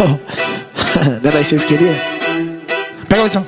Daí vocês queriam? Pega a visão.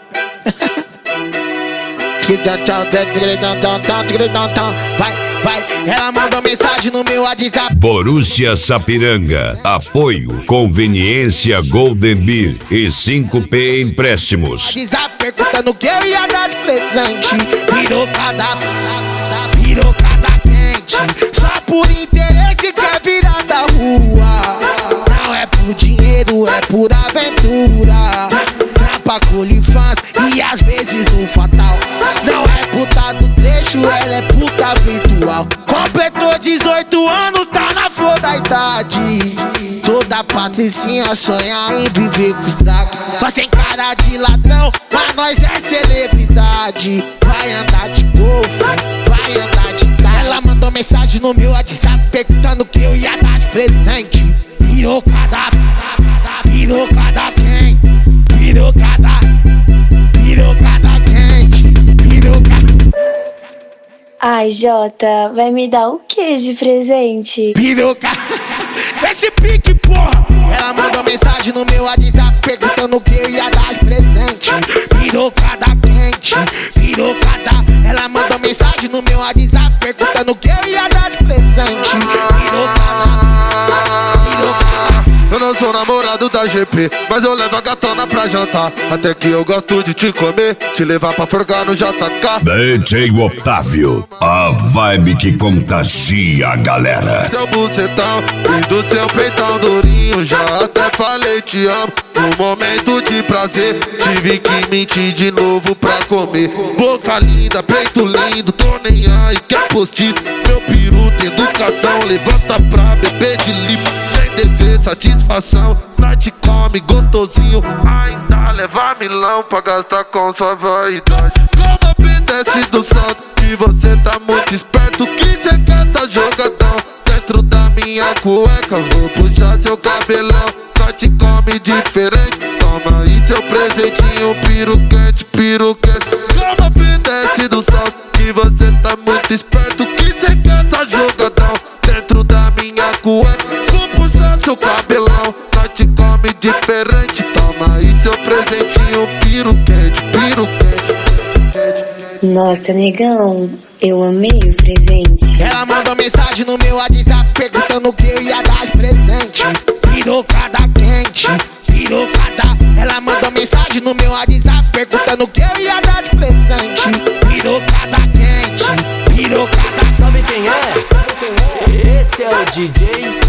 Vai, ela mandou mensagem no meu WhatsApp. Borussia Sapiranga, apoio, conveniência Golden Beer e 5P Empréstimos. WhatsApp perguntando que eu ia dar de presente. Pirocada quente. Só por interesse quer virar da rua. Não é por dinheiro, é por aventura. Trapa colifãs e às vezes no fatal. Não é puta do trecho, ela é puta virtual. Completou 18 anos, tá na flor da idade. Toda patricinha sonha em viver com os daqui. Mas sem cara de ladrão, mas nós é celebridade. Vai andar de golfe, vai andar de carro. Ela mandou mensagem no meu WhatsApp perguntando que eu ia dar de presente. Pirocada quente. Pirocada quente. Ai, Jota, vai me dar o que de presente? Piroca, esse pique, porra! Ela mandou mensagem no meu WhatsApp perguntando o que eu ia dar de presente. Pirocada quente, pirocada. Ela mandou mensagem no meu WhatsApp perguntando o que eu ia dar de presente. Pirocada. Eu não sou namorado da GP, mas eu levo a gatona pra jantar. Até que eu gosto de te comer, te levar pra forgar no JK. DJ Otávio, a vibe que contagia a galera. Seu bucetão e do seu peitão durinho, já até falei te amo. No momento de prazer, tive que mentir de novo pra comer. Boca linda, peito lindo, tô nem aí, quer postiço. Meu peru tem educação, levanta pra beber de limpo. Sem dever, satisfação, nós te come gostosinho. Ainda leva milão pra gastar com sua vaidade. Como obedece do salto, que você tá muito esperto, que cê quer tá jogadão. Dentro da minha cueca, vou puxar seu cabelão. Nós te come diferente, toma aí seu presentinho. Piruquete. Como obedece do salto, que você tá muito esperto, que cê quer tá jogadão. Dentro da minha cueca, vou puxar seu cabelão. Nós te come diferente, toma aí seu presentinho. Piruquete. Nossa, negão, eu amei o presente. Ela mandou mensagem no meu WhatsApp perguntando o que eu ia dar de presente. Pirocada quente, pirocada. Ela mandou mensagem no meu WhatsApp perguntando o que eu ia dar de presente. Pirocada quente, pirocada. Sabe quem é? Esse é o DJ